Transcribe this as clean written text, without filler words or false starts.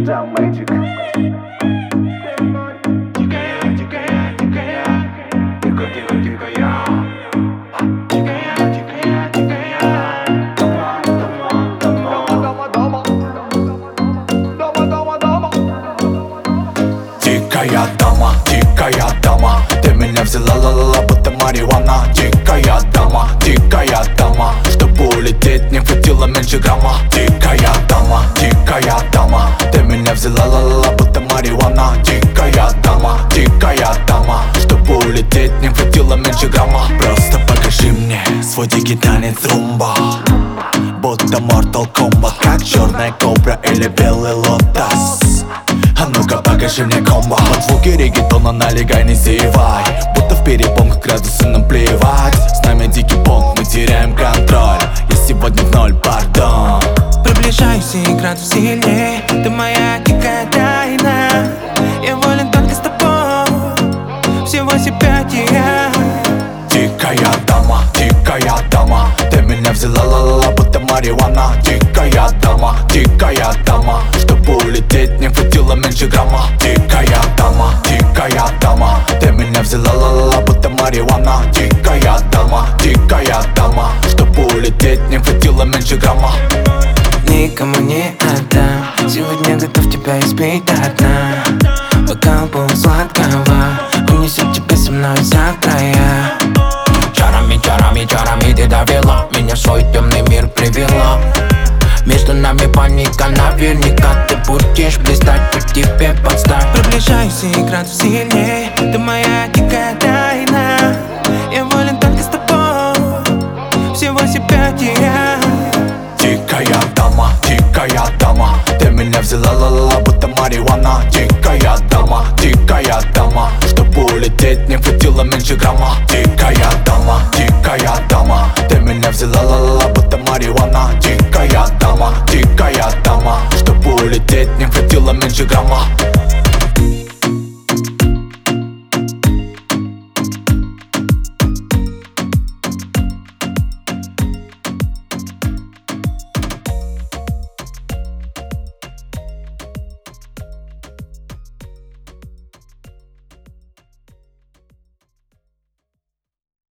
Да, Magic. Дикая дама, ты меня взяла, ла-ла-ла, будто марихуана. Дикая дама, чтобы улететь, не хватило меньше грамма. Дикая дама, ты меня взяла, ла-ла-ла, будто марихуана. Дикая дама, чтобы улететь, не хватило меньше грамма. Просто покажи мне свой дикий танец румба, будто Mortal Kombat, как черная кобра или белый лотос. А ну-ка покажи мне комбо. Под звуки регетона налегай, не зевай, будто в перепонках градусы нам плевать. С нами дикий понг, мы теряем контроль. Я сегодня в ноль, пардон. Приближаюсь и градус сильнее. Ты моя дикая тайна. Я волен только с тобой. Всего себя я. Дикая дама, ты меня взяла, ла-ла-ла, будто марихуана. Дикая дама, чтобы улететь, не хватило меньше грамма. Дикая дама, ты меня взяла, ла-ла-ла, будто марихуана. Дикая дама, чтобы улететь, не хватило меньше грамма. Никому не отдам. Сегодня готов тебя избить до дна. Бокал полусладкого унесет тебя со мной за края. Чарами ты довела меня, в свой темный мир привела. Между нами паника, наверняка ты будешь блистать, по тебе подстать. Приближаюсь и градус сильнее. Ты моя дикая тайна. Я волен только с тобой. Всего себя я. Дикая дама, ты меня взяла, ла-ла-ла, будто марихуана. Дикая дама, чтобы улететь, не хватило меньше грамма. Дикая дама.